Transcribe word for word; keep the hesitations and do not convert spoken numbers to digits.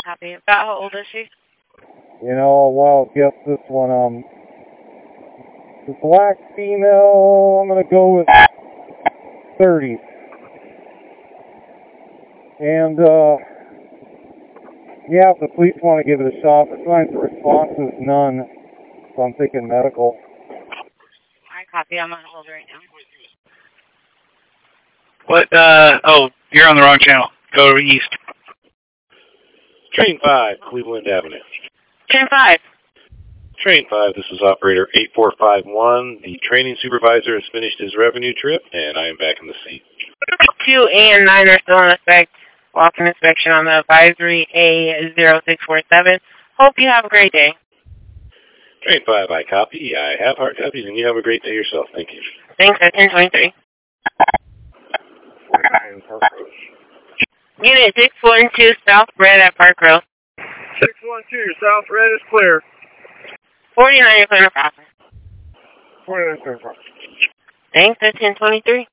Copy. About how old is she? You know, well, guess this one, um, the black female, I'm gonna go with thirty. And, uh, yeah, if the police want to give it a shot, the signs of response is none, so I'm thinking medical. I copy. I'm on hold right now. What, uh, oh, you're on the wrong channel. Go east. Train five, Cleveland Avenue. Train five. Train five, this is operator eight four five one. The training supervisor has finished his revenue trip, and I am back in the seat. two and nine are still in effect. Walk-in inspection on the advisory A zero six four seven. Hope you have a great day. Train five, I copy. I have hard copies, and you have a great day yourself. Thank you. Thanks, at ten twenty-three. Unit six one two South Red at Park Row. six one two, South Red is clear. forty-nine, you're clear to process. forty-nine, clear to process. Thanks, at ten twenty-three.